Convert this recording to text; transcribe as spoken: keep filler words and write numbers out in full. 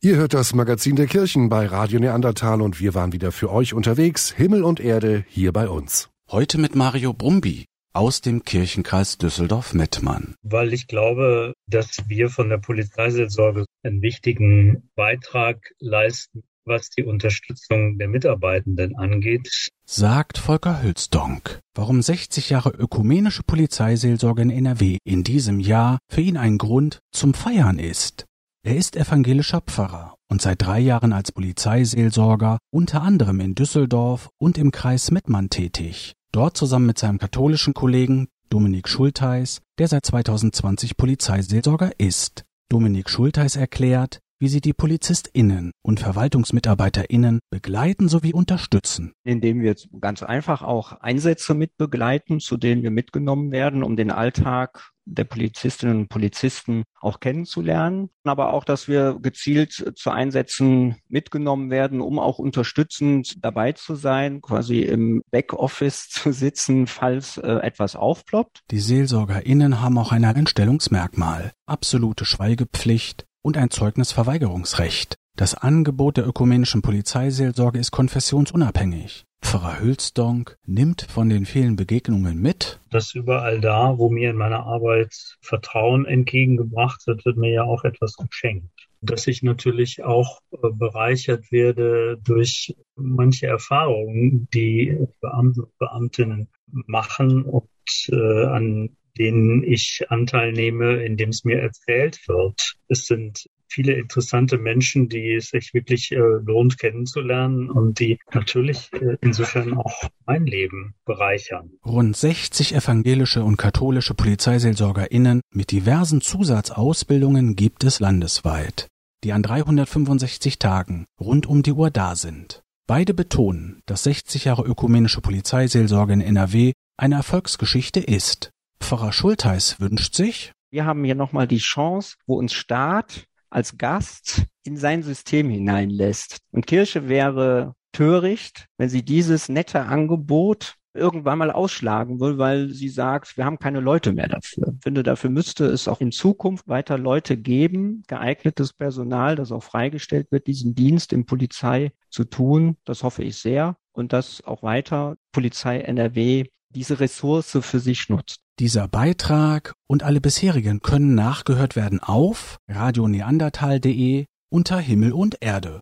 Ihr hört das Magazin der Kirchen bei Radio Neandertal und wir waren wieder für euch unterwegs, Himmel und Erde, hier bei uns. Heute mit Mario Brumby aus dem Kirchenkreis Düsseldorf-Mettmann. Weil ich glaube, dass wir von der Polizeiseelsorge einen wichtigen Beitrag leisten, was die Unterstützung der Mitarbeitenden angeht. Sagt Volker Hülsdonk, warum sechzig Jahre ökumenische Polizeiseelsorge in N R W in diesem Jahr für ihn ein Grund zum Feiern ist. Er ist evangelischer Pfarrer und seit drei Jahren als Polizeiseelsorger unter anderem in Düsseldorf und im Kreis Mettmann tätig. Dort zusammen mit seinem katholischen Kollegen Dominik Schultheis, der seit zweitausendzwanzig Polizeiseelsorger ist. Dominik Schultheis erklärt, wie sie die PolizistInnen und VerwaltungsmitarbeiterInnen begleiten sowie unterstützen. Indem wir jetzt ganz einfach auch Einsätze mit begleiten, zu denen wir mitgenommen werden, um den Alltag der Polizistinnen und Polizisten auch kennenzulernen. Aber auch, dass wir gezielt zu Einsätzen mitgenommen werden, um auch unterstützend dabei zu sein, quasi im Backoffice zu sitzen, falls äh, etwas aufploppt. Die SeelsorgerInnen haben auch ein Einstellungsmerkmal, absolute Schweigepflicht und ein Zeugnisverweigerungsrecht. Das Angebot der ökumenischen Polizeiseelsorge ist konfessionsunabhängig. Pfarrer Hülsdonk nimmt von den vielen Begegnungen mit, dass überall da, wo mir in meiner Arbeit Vertrauen entgegengebracht wird, wird mir ja auch etwas geschenkt. Dass ich natürlich auch bereichert werde durch manche Erfahrungen, die Beamte und Beamtinnen machen und äh, an denen ich Anteil nehme, indem es mir erzählt wird. Es sind viele interessante Menschen, die es sich wirklich äh, lohnt kennenzulernen und die natürlich äh, insofern auch mein Leben bereichern. Rund sechzig evangelische und katholische PolizeiseelsorgerInnen mit diversen Zusatzausbildungen gibt es landesweit, die an dreihundertfünfundsechzig Tagen rund um die Uhr da sind. Beide betonen, dass sechzig Jahre ökumenische Polizeiseelsorge in N R W eine Erfolgsgeschichte ist. Pfarrer Schultheis wünscht sich, wir haben hier nochmal die Chance, wo uns Staat als Gast in sein System hineinlässt. Und Kirche wäre töricht, wenn sie dieses nette Angebot irgendwann mal ausschlagen will, weil sie sagt, wir haben keine Leute mehr dafür. Ich finde, dafür müsste es auch in Zukunft weiter Leute geben, geeignetes Personal, das auch freigestellt wird, diesen Dienst in Polizei zu tun. Das hoffe ich sehr. Und dass auch weiter Polizei N R W diese Ressource für sich nutzt. Dieser Beitrag und alle bisherigen können nachgehört werden auf radio neandertal punkt de unter Himmel und Erde.